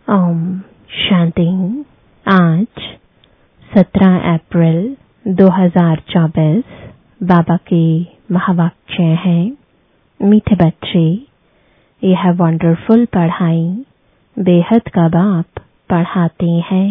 ओम शांति। आज 17 अप्रैल 2024 बाबा के महावाक्य हैं, मीठे बच्चे, यह वंडरफुल पढ़ाई बेहद का बाप पढ़ाते हैं।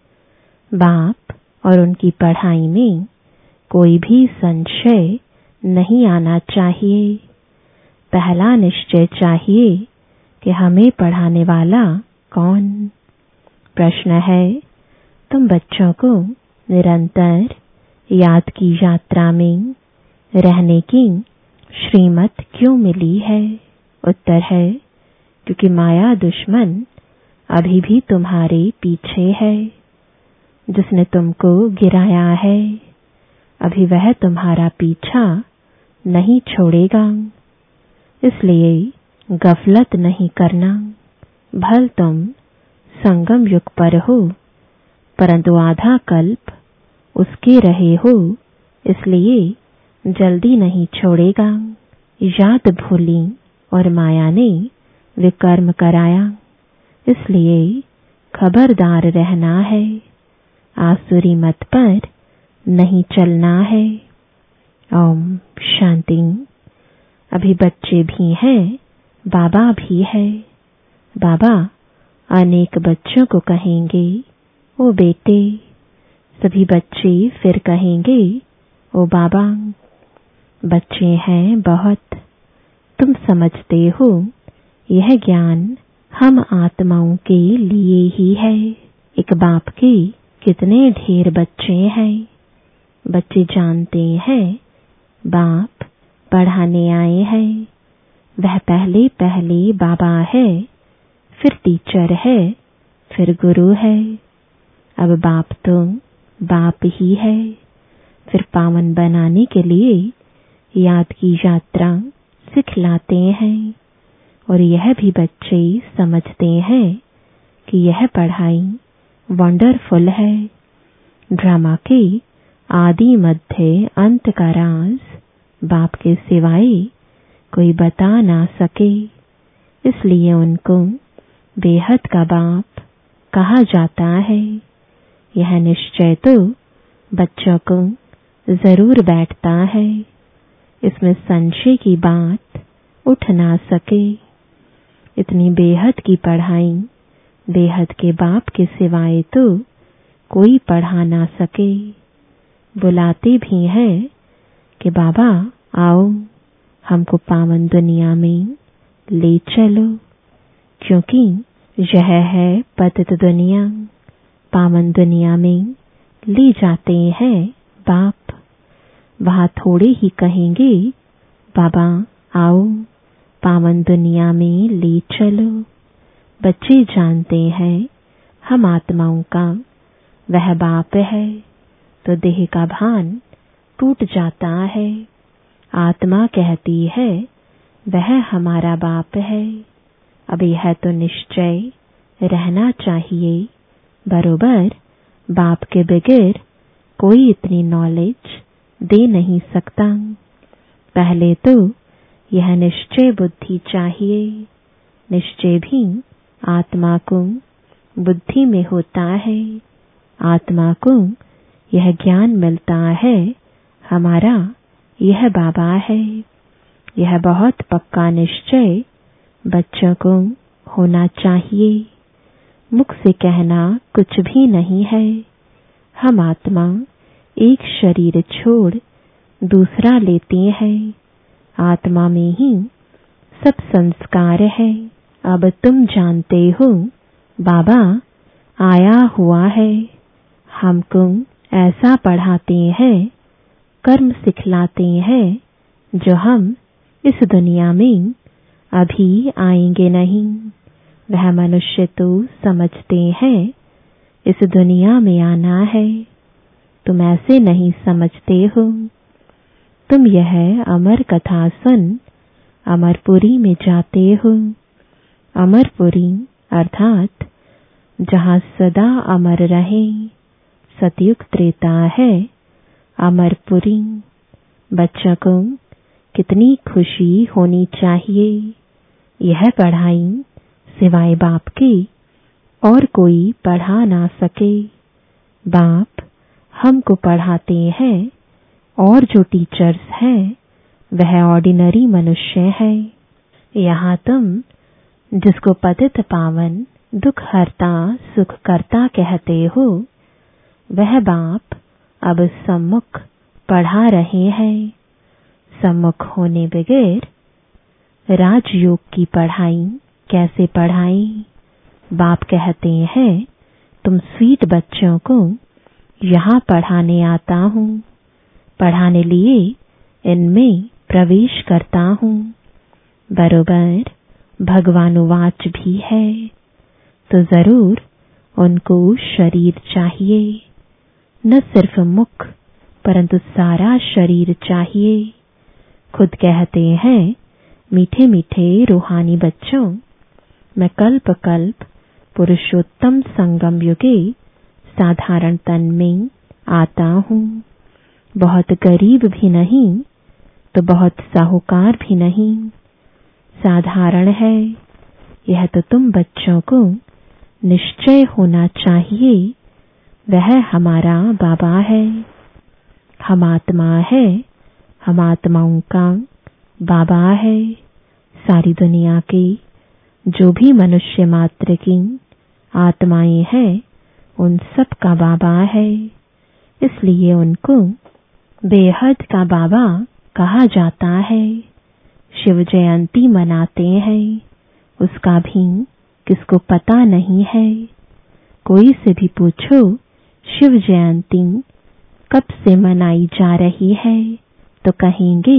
बाप और उनकी पढ़ाई में कोई भी संशय नहीं आना चाहिए। पहला निश्चय चाहिए कि हमें पढ़ाने वाला कौन। प्रश्न है, तुम बच्चों को निरंतर याद की यात्रा में रहने की श्रीमत क्यों मिली है? उत्तर है, क्योंकि माया दुश्मन अभी भी तुम्हारे पीछे है। जिसने तुमको गिराया है अभी वह तुम्हारा पीछा नहीं छोड़ेगा। इसलिए गफलत नहीं करना। भल तुम संगम युग पर हो, परंतु आधा कल्प उसके रहे हो, इसलिए जल्दी नहीं छोड़ेगा। याद भूली और माया ने विकर्म कराया, इसलिए खबरदार रहना है। आसुरी मत पर नहीं चलना है। ओम शांति। अभी बच्चे भी हैं, बाबा भी है। बाबा अनेक बच्चों को कहेंगे, ओ बेटे। सभी बच्चे फिर कहेंगे, ओ बाबा। बच्चे हैं बहुत, तुम समझते हो यह ज्ञान हम आत्माओं के लिए ही है। एक बाप के कितने ढेर बच्चे हैं। बच्चे जानते हैं बाप पढ़ाने आए हैं। वह पहले पहले बाबा है, फिर टीचर है, फिर गुरु है। अब बाप तो बाप ही है। फिर पावन बनाने के लिए याद की यात्रा सिखलाते हैं। और यह भी बच्चे समझते हैं कि यह पढ़ाई वंडरफुल है। ड्रामा के आदि मध्य अंत का राज बाप के सिवाय कोई बता ना सके, इसलिए उनको बेहद का बाप कहा जाता है। यह निश्चय तो बच्चों को जरूर बैठता है, इसमें संशय की बात उठ ना सके। इतनी बेहद की पढ़ाई बेहद के बाप के सिवाय तो कोई पढ़ा ना सके। बुलाते भी हैं कि बाबा आओ, हमको पावन दुनिया में ले चलो, क्योंकि यह है पतित दुनिया। पावन दुनिया में ले जाते हैं बाप। वहां थोड़े ही कहेंगे, बाबा आओ, पावन दुनिया में ले चलो। बच्चे जानते हैं हम आत्माओं का वह बाप है, तो देह का भान टूट जाता है। आत्मा कहती है वह हमारा बाप है। अब यह तो निश्चय रहना चाहिए, बरोबर बाप के बगैर कोई इतनी नॉलेज दे नहीं सकता। पहले तो यह निश्चय बुद्धि चाहिए। निश्चय भी आत्मा को बुद्धि में होता है। आत्मा को यह ज्ञान मिलता है, हमारा यह बाबा है। यह बहुत पक्का निश्चय बच्चों को होना चाहिए। मुख से कहना कुछ भी नहीं है। हम आत्मा एक शरीर छोड़ दूसरा लेते हैं। आत्मा में ही सब संस्कार है। अब तुम जानते हो बाबा आया हुआ है। हमको ऐसा पढ़ाते हैं, कर्म सिखलाते हैं, जो हम इस दुनिया में अभी आएंगे नहीं। वह मनुष्य तो समझते हैं इस दुनिया में आना है। तुम ऐसे नहीं समझते हो। तुम यह अमर कथा सुन अमरपुरी में जाते हो। अमरपुरी अर्थात जहाँ सदा अमर रहे। सतयुग त्रेता है अमरपुरी। बच्चों को कितनी खुशी होनी चाहिए। यह पढ़ाई सिवाय बाप के और कोई पढ़ा ना सके। बाप हमको पढ़ाते हैं और जो टीचर्स हैं वह ऑर्डिनरी मनुष्य है। यहाँ तुम जिसको पतित पावन दुख हरता सुख करता कहते हो, वह बाप अब सम्मुख पढ़ा रहे हैं। सम्मुख होने बगैर राजयोग की पढ़ाई कैसे पढ़ाई? बाप कहते हैं तुम स्वीट बच्चों को यहाँ पढ़ाने आता हूँ, पढ़ाने लिए इनमें प्रवेश करता हूँ। बरोबर भगवानुवाच भी है, तो जरूर उनको शरीर चाहिए, न सिर्फ मुख परंतु सारा शरीर चाहिए। खुद कहते हैं मीठे मीठे रूहानी बच्चों, मैं कल्प कल्प पुरुषोत्तम संगम युगे साधारण तन में आता हूँ। बहुत गरीब भी नहीं तो बहुत साहूकार भी नहीं, साधारण है। यह तो तुम बच्चों को निश्चय होना चाहिए, वह हमारा बाबा है। हम आत्मा है, हम आत्माओं का बाबा है। सारी दुनिया के जो भी मनुष्य मात्र की आत्माएं हैं उन सब का बाबा है, इसलिए उनको बेहद का बाबा कहा जाता है। शिव जयंती मनाते हैं, उसका भी किसको पता नहीं है। कोई से भी पूछो शिव जयंती कब से मनाई जा रही है, तो कहेंगे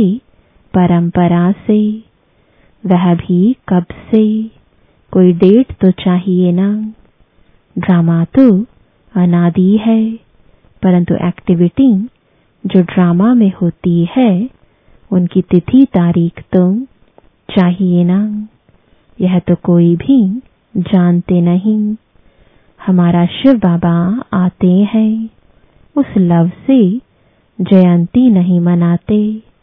परंपरा से। वह भी कब से, कोई डेट तो चाहिए ना। ड्रामा तो अनादि है, परंतु एक्टिविटी जो ड्रामा में होती है उनकी तिथि तारीख तो चाहिए ना। यह तो कोई भी जानते नहीं। हमारा शिव बाबा आते हैं, उस लव से जयंती नहीं मनाते।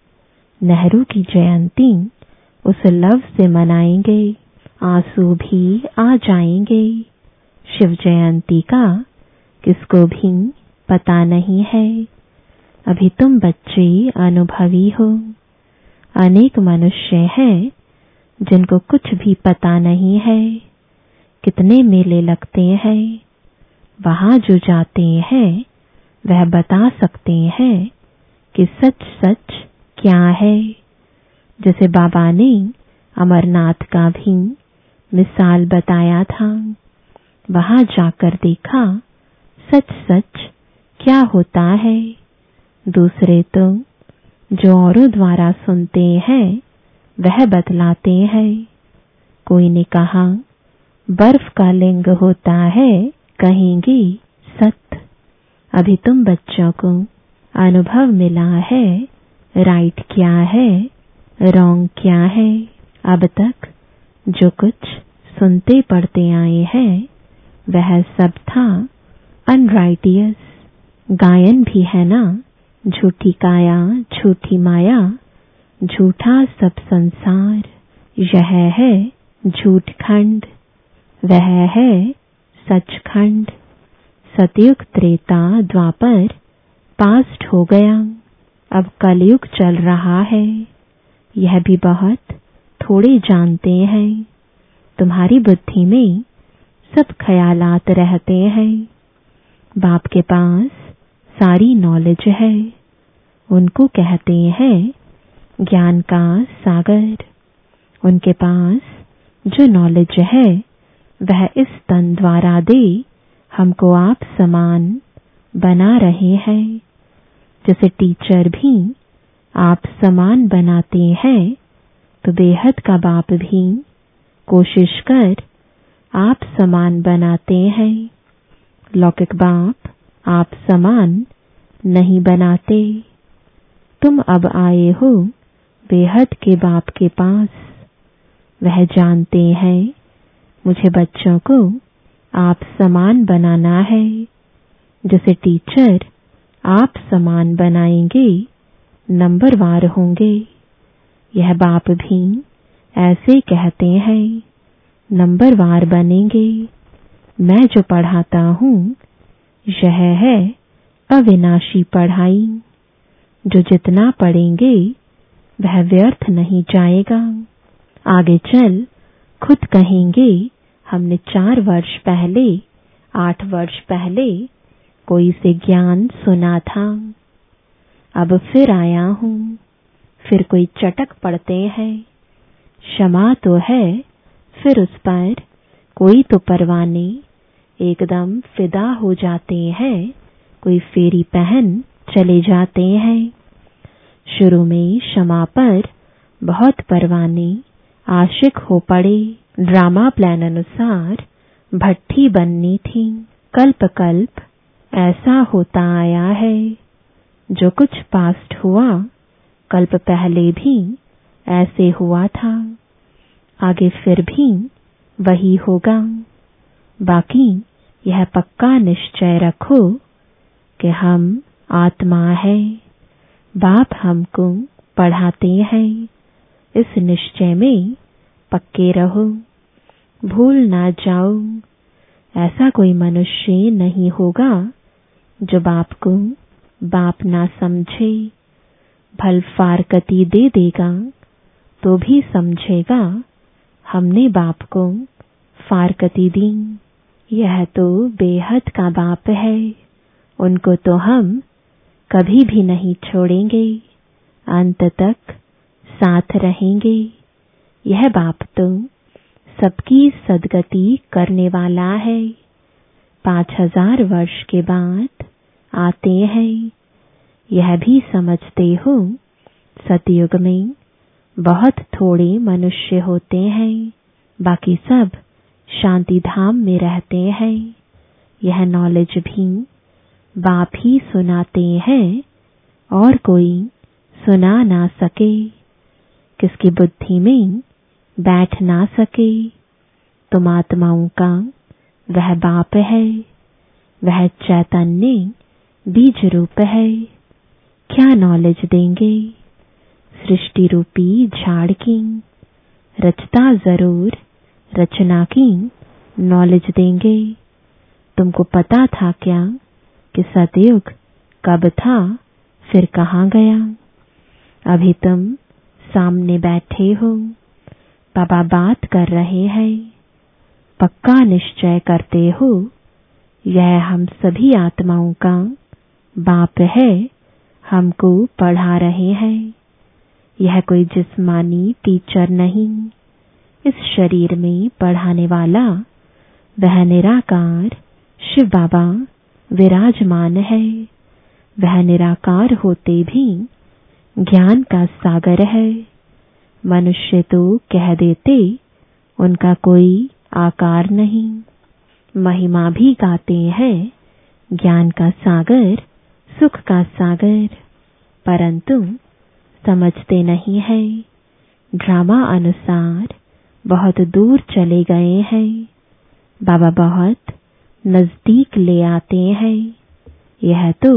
नेहरू की जयंती उस लव से मनाएंगे, आंसू भी आ जाएंगे। शिव जयंती का किसको भी पता नहीं है। अभी तुम बच्चे अनुभवी हो। अनेक मनुष्य हैं जिनको कुछ भी पता नहीं है। कितने मेले लगते हैं, वहां जो जाते हैं वह बता सकते हैं कि सच सच क्या है। जैसे बाबा ने अमरनाथ का भी मिसाल बताया था, वहां जाकर देखा सच सच क्या होता है। दूसरे तो जो औरों द्वारा सुनते हैं वह बतलाते हैं। कोई ने कहा बर्फ का लिंग होता है, कहेंगे सत्य। अभी तुम बच्चों को अनुभव मिला है राइट क्या है, रॉन्ग क्या है। अब तक जो कुछ सुनते पढ़ते आए हैं वह सब था अनराइटियस। गायन भी है ना, झूठी काया झूठी माया, झूठा सब संसार। यह है झूठ खंड, वह है सचखंड। सतयुग त्रेता द्वापर पास्ट हो गया, अब कलयुग चल रहा है। यह भी बहुत थोड़े जानते हैं। तुम्हारी बुद्धि में सब ख्यालात रहते हैं। बाप के पास सारी नॉलेज है। उनको कहते हैं ज्ञान का सागर। उनके पास जो नॉलेज है वह इस तन द्वारा दे हमको आप समान बना रहे हैं। जैसे टीचर भी आप समान बनाते हैं, तो बेहद का बाप भी कोशिश कर आप समान बनाते हैं। लौकिक बाप आप समान नहीं बनाते। तुम अब आए हो बेहद के बाप के पास। वह जानते हैं मुझे बच्चों को आप समान बनाना है। जैसे टीचर आप समान बनाएंगे, नंबरवार होंगे। यह बाप भी ऐसे कहते हैं, नंबरवार बनेंगे। मैं जो पढ़ाता हूँ यह है अविनाशी पढ़ाई। जो जितना पढ़ेंगे वह व्यर्थ नहीं जाएगा। आगे चल खुद कहेंगे हमने 4 वर्ष पहले 8 वर्ष पहले कोई से ज्ञान सुना था, अब फिर आया हूँ, फिर कोई चटक पड़ते हैं। क्षमा तो है, फिर उस पर कोई तो परवाने एकदम फिदा हो जाते हैं, कोई फेरी पहन चले जाते हैं। शुरू में क्षमा पर बहुत परवाने आशिक हो पड़े। ड्रामा प्लान अनुसार भट्ठी बननी थी। कल्प कल्प ऐसा होता आया है। जो कुछ पास्ट हुआ कल्प पहले भी ऐसे हुआ था, आगे फिर भी वही होगा। बाकी यह पक्का निश्चय रखो कि हम आत्मा है, बाप हमको पढ़ाते हैं। इस निश्चय में पक्के रहो, भूल ना जाओ। ऐसा कोई मनुष्य नहीं होगा जो बाप को बाप ना समझे। भल फारकती दे देगा तो भी समझेगा हमने बाप को फारकती दी। यह तो बेहद का बाप है, उनको तो हम कभी भी नहीं छोड़ेंगे, अंत तक साथ रहेंगे। यह बाप तो सबकी सदगति करने वाला है। 5000 वर्ष के बाद आते हैं। यह भी समझते हो सतयुग में बहुत थोड़े मनुष्य होते हैं, बाकी सब शांति धाम में रहते हैं। यह नॉलेज भी बाप ही सुनाते हैं और कोई सुना ना सके, किसकी बुद्धि में बैठ ना सके। तुम आत्माओं का वह बाप है, वह चैतन्य बीज रूप है। क्या नॉलेज देंगे सृष्टि रूपी झाड़ की, रचता जरूर रचना की नॉलेज देंगे। तुमको पता था क्या कि सतयुग कब था फिर कहाँ गया? अभी तुम सामने बैठे हो, बाबा बात कर रहे हैं। पक्का निश्चय करते हो यह हम सभी आत्माओं का बाप है, हमको पढ़ा रहे हैं। यह कोई जिस्मानी टीचर नहीं, इस शरीर में पढ़ाने वाला वह निराकार शिव बाबा विराजमान है। वह निराकार होते भी ज्ञान का सागर है। मनुष्य तो कह देते उनका कोई आकार नहीं, महिमा भी गाते हैं ज्ञान का सागर, सुख का सागर, परंतु समझते नहीं है। ड्रामा अनुसार बहुत दूर चले गए हैं, बाबा बहुत नजदीक ले आते हैं। यह तो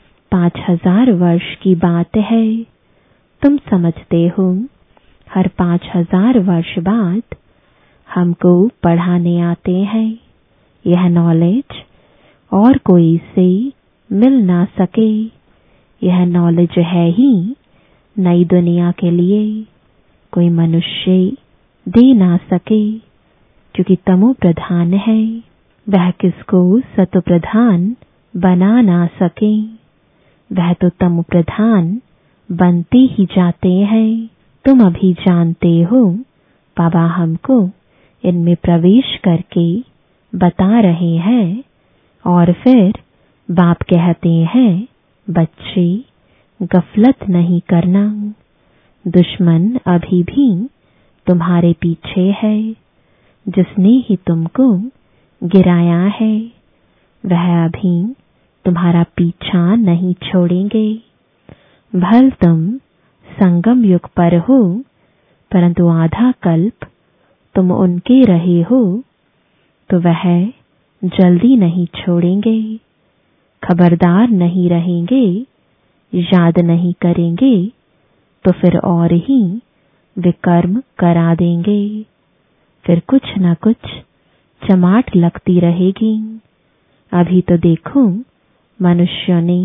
5000 वर्ष की बात है। तुम समझते हो हर 5000 वर्ष बाद हमको पढ़ाने आते हैं। यह नॉलेज और कोई से मिल ना सके। यह नॉलेज है ही नई दुनिया के लिए, कोई मनुष्य दे ना सके, क्योंकि तमो प्रधान है। वह किसको सतो प्रधान बना ना सके। वह तो तमो प्रधान बनते ही जाते हैं। तुम अभी जानते हो बाबा हमको इनमें प्रवेश करके बता रहे हैं, और फिर बाप कहते हैं बच्चे गफलत नहीं करना। दुश्मन अभी भी तुम्हारे पीछे है। जिसने ही तुमको गिराया है वह अभी तुम्हारा पीछा नहीं छोड़ेंगे। भल तुम संगम युग पर हो, परंतु आधा कल्प तुम उनके रहे हो, तो वह जल्दी नहीं छोड़ेंगे। खबरदार नहीं रहेंगे, याद नहीं करेंगे, तो फिर और ही विकर्म करा देंगे। फिर कुछ न कुछ चमाट लगती रहेगी। अभी तो देखो मनुष्यों ने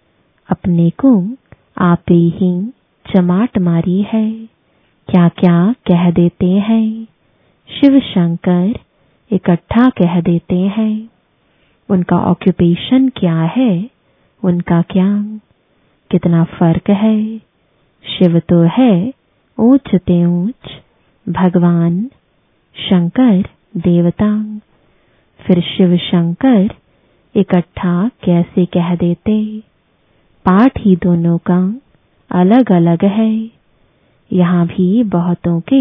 अपने को आपे ही चमाट मारी है। क्या क्या कह देते हैं, शिव शंकर इकट्ठा कह देते हैं। उनका ऑक्यूपेशन क्या है, उनका क्या, कितना फर्क है। शिव तो है ऊंच ते ऊंच, भगवान शंकर देवता। फिर शिव शंकर इकट्ठा कैसे कह देते। पाठ ही दोनों का अलग अलग है। यहाँ भी बहुतों के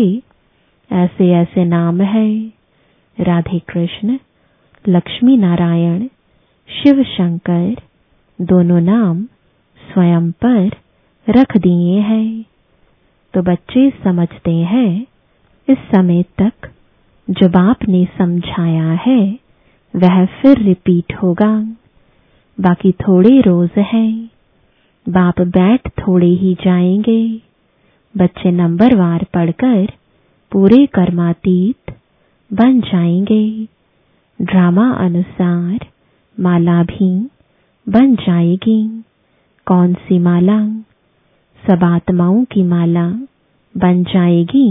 ऐसे ऐसे नाम है। राधे कृष्ण, लक्ष्मी नारायण, शिव शंकर दोनों नाम स्वयं पर रख दिए हैं। तो बच्चे समझते हैं इस समय तक जो बाप ने समझाया है वह फिर रिपीट होगा। बाकी थोड़े रोज हैं, बाप बैठ थोड़े ही जाएंगे। बच्चे नंबरवार पढ़कर पूरे कर्मातीत बन जाएंगे। ड्रामा अनुसार माला भी बन जाएगी। कौन सी माला? सब आत्माओं की माला बन जाएगी।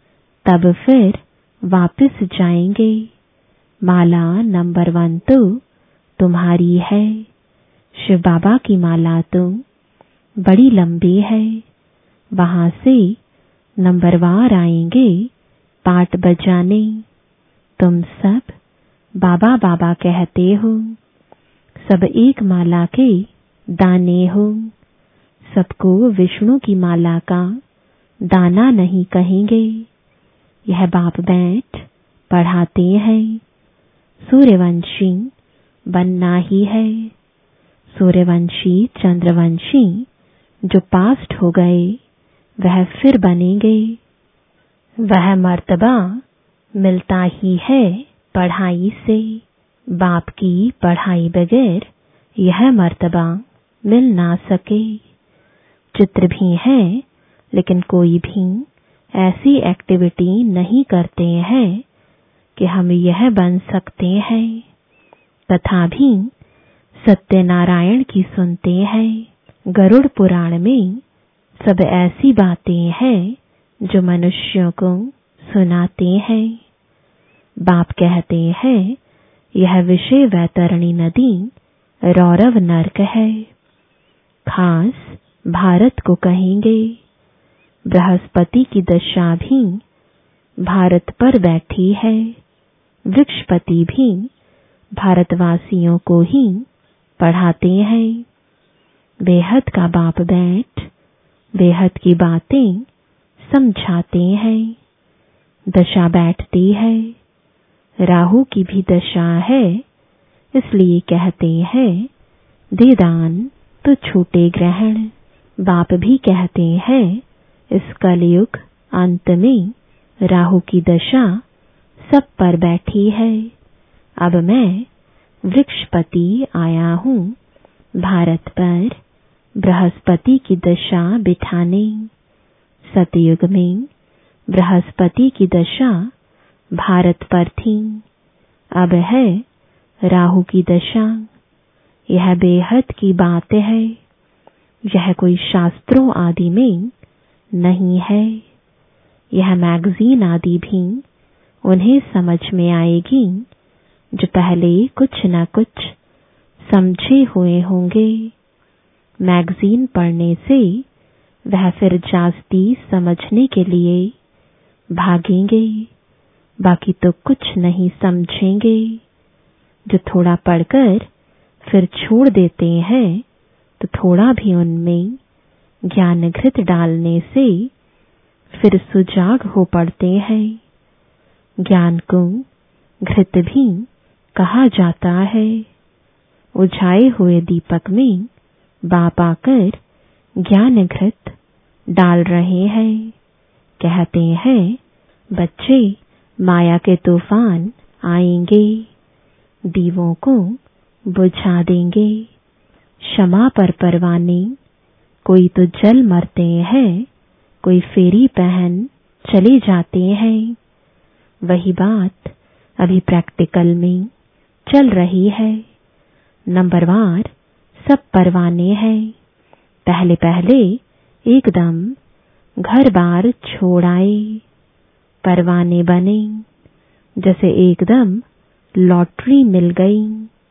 तब फिर वापस जाएंगे। माला नंबर 1 तो तुम्हारी है। शिव बाबा की माला तो बड़ी लंबी है। वहां से नंबरवार आएंगे पाठ बजाने। तुम सब बाबा बाबा कहते हो, सब एक माला के दाने हो। सबको विष्णु की माला का दाना नहीं कहेंगे। यह बाप बैठ पढ़ाते हैं। सूर्यवंशी बनना ही है। सूर्यवंशी चंद्रवंशी जो पास्ट हो गए वह फिर बनेंगे। वह मर्तबा मिलता ही है पढ़ाई से। बाप की पढ़ाई बगैर यह मर्तबा मिल ना सके। चित्र भी है लेकिन कोई भी ऐसी एक्टिविटी नहीं करते हैं कि हम यह बन सकते हैं। कथा भी सत्यनारायण की सुनते हैं। गरुड़ पुराण में सब ऐसी बातें हैं जो मनुष्यों को सुनाते हैं। बाप कहते हैं यह विषय वैतरणी नदी रौरव नर्क है। खास भारत को कहेंगे। बृहस्पति की दशा भी भारत पर बैठी है। वृक्षपति भी भारतवासियों को ही पढ़ाते हैं। बेहद का बाप बैठ बेहद की बातें समझाते हैं। दशा बैठती है। राहु की भी दशा है, इसलिए कहते हैं दे दान तो छूटे ग्रहण। बाप भी कहते हैं इस कलयुग अंत में राहु की दशा सब पर बैठी है। अब मैं वृक्षपति आया हूँ भारत पर बृहस्पति की दशा बिठाने। सतयुग में बृहस्पति की दशा भारत पर थी। अब है राहु की दशा। यह बेहद की बात है। यह कोई शास्त्रों आदि में नहीं है। यह मैगजीन आदि भी उन्हें समझ में आएगी जो पहले कुछ न कुछ समझे हुए होंगे। मैगजीन पढ़ने से वह फिर जास्ती समझने के लिए भागेंगे। बाकी तो कुछ नहीं समझेंगे। जो थोड़ा पढ़कर फिर छोड़ देते हैं तो थोड़ा भी उनमें ज्ञान घृत डालने से फिर सुजाग हो पड़ते हैं। ज्ञान को घृत भी कहा जाता है। उझाए हुए दीपक में बाप आकर ज्ञान घृत डाल रहे हैं। कहते हैं बच्चे माया के तूफान आएंगे, दीवों को बुझा देंगे। क्षमा पर परवाने कोई तो जल मरते हैं, कोई फेरी पहन चले जाते हैं। वही बात अभी प्रैक्टिकल में चल रही है। नंबरवार सब परवाने हैं। पहले पहले एकदम घर बार छोड़ आए, परवाने बने, जैसे एकदम लॉटरी मिल गई।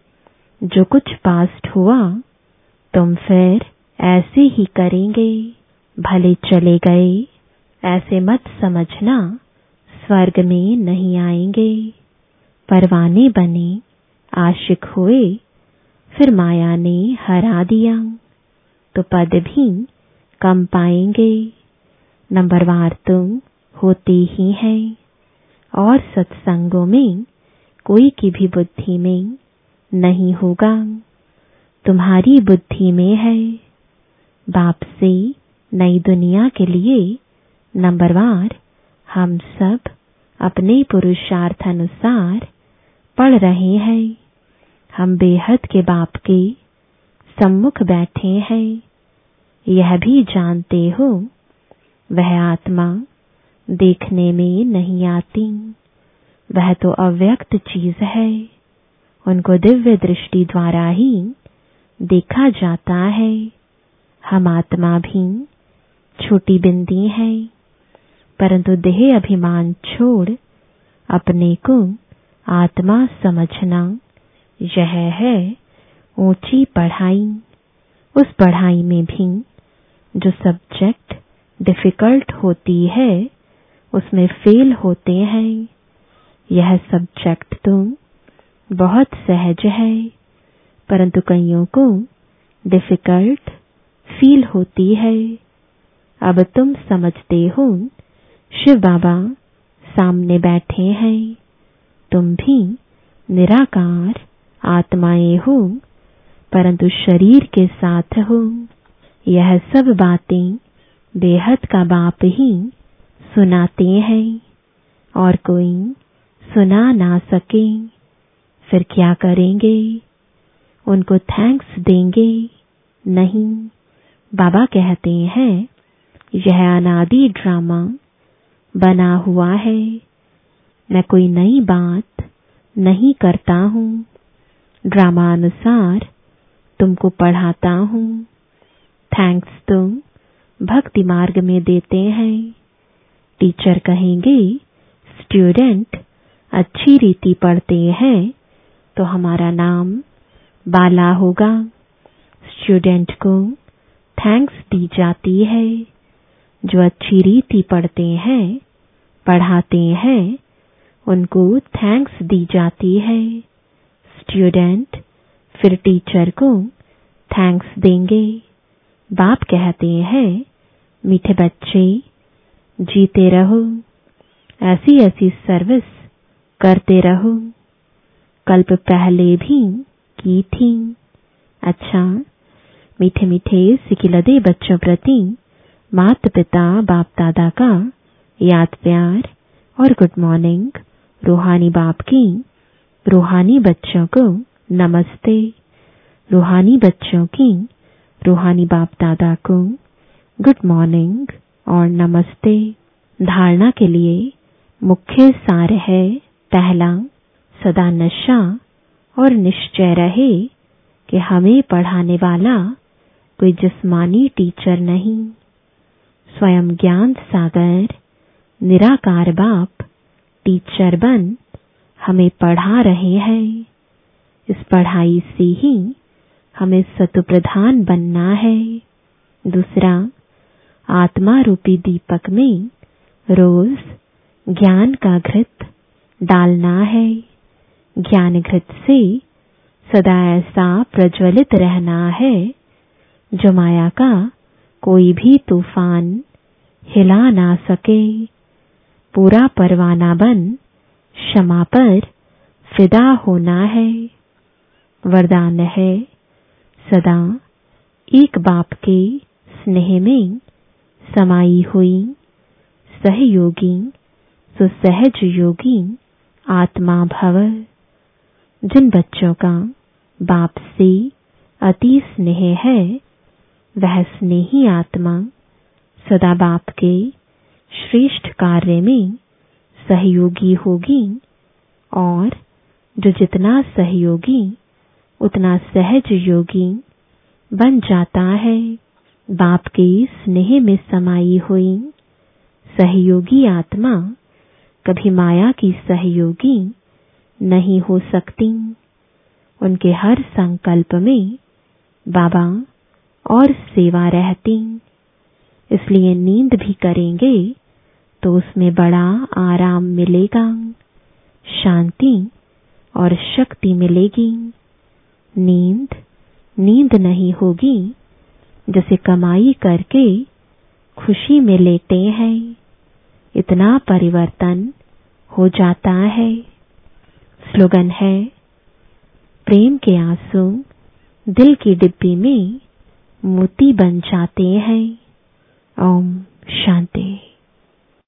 जो कुछ पास्ट हुआ तुम फिर ऐसे ही करेंगे। भले चले गए ऐसे मत समझना स्वर्ग में नहीं आएंगे। परवाने बने, आशिक हुए, फिर माया ने हरा दिया तो पद भी कम पाएंगे। नंबरवार तुम होते ही हैं और सत्संगों में कोई की भी बुद्धि में नहीं होगा, तुम्हारी बुद्धि में है। बाप से नई दुनिया के लिए नंबरवार हम सब अपने पुरुषार्थ अनुसार पढ़ रहे हैं। हम बेहद के बाप के सम्मुख बैठे हैं। यह भी जानते हो वह आत्मा देखने में नहीं आती, वह तो अव्यक्त चीज है। उनको दिव्य दृष्टि द्वारा ही देखा जाता है। हम आत्मा भी छोटी बिंदी है, परंतु देह अभिमान छोड़ अपने को आत्मा समझना, यह है ऊंची पढ़ाई। उस पढ़ाई में भी जो सब्जेक्ट डिफिकल्ट होती है उसमें फेल होते हैं। यह सब्जेक्ट तो बहुत सहज है, परंतु कईयों को डिफिकल्ट फील होती है। अब तुम समझते हो शिव बाबा सामने बैठे हैं, तुम भी निराकार आत्माएं हो, परंतु शरीर के साथ हो। यह सब बातें बेहद का बाप ही सुनाते हैं और कोई सुना ना सके फिर क्या करेंगे? उनको थैंक्स देंगे? नहीं, बाबा कहते हैं यह अनादि ड्रामा बना हुआ है। मैं कोई नई बात नहीं करता हूँ, ड्रामा अनुसार तुमको पढ़ाता हूँ। थैंक्स तुम भक्ति मार्ग में देते हैं। टीचर कहेंगे स्टूडेंट अच्छी रीति पढ़ते हैं तो हमारा नाम बाला होगा। स्टूडेंट को थैंक्स दी जाती है। जो अच्छी रीति पढ़ते हैं, पढ़ाते हैं, उनको थैंक्स दी जाती है। स्टूडेंट फिर टीचर को थैंक्स देंगे। बाप कहते हैं मीठे बच्चे जीते रहो, ऐसी ऐसी सर्विस करते रहो, कल्प पहले भी की थी। अच्छा, मीठे मीठे सिकिलदे बच्चों प्रति माता पिता बाप दादा का याद प्यार और गुड मॉर्निंग। रूहानी बाप की रूहानी बच्चों को नमस्ते। रूहानी बच्चों की रूहानी बाप दादा को गुड मॉर्निंग और नमस्ते। धारणा के लिए मुख्य सार है, पहला, सदा नशा और निश्चय रहे कि हमें पढ़ाने वाला कोई जिस्मानी टीचर नहीं, स्वयं ज्ञान सागर निराकार बाप टीचर बन हमें पढ़ा रहे हैं। इस पढ़ाई से ही हमें सतुप्रधान बनना है। दूसरा, आत्मा रूपी दीपक में रोज ज्ञान का घृत डालना है। ज्ञान घृत से सदा ऐसा प्रज्वलित रहना है जो माया का कोई भी तूफान हिला ना सके। पूरा परवाना बन क्षमा पर फिदा होना है। वरदान है, सदा एक बाप के स्नेह में समाई हुई सहयोगी सुसहज योगी आत्मा भव। जिन बच्चों का बाप से अति स्नेह है, वह स्नेही आत्मा सदा बाप के श्रेष्ठ कार्य में सहयोगी होगी और जो जितना सहयोगी उतना सहज योगी बन जाता है। बाप के स्नेह में समाई हुई सहयोगी आत्मा कभी माया की सहयोगी नहीं हो सकती। उनके हर संकल्प में बाबा और सेवा रहती। इसलिए नींद भी करेंगे तो उसमें बड़ा आराम मिलेगा, शांति और शक्ति मिलेगी। नींद नहीं होगी जैसे कमाई करके खुशी में लेटे हैं। इतना परिवर्तन हो जाता है। स्लोगन है, प्रेम के आंसू दिल की डिब्बी में मोती बन जाते हैं। ओम शांति।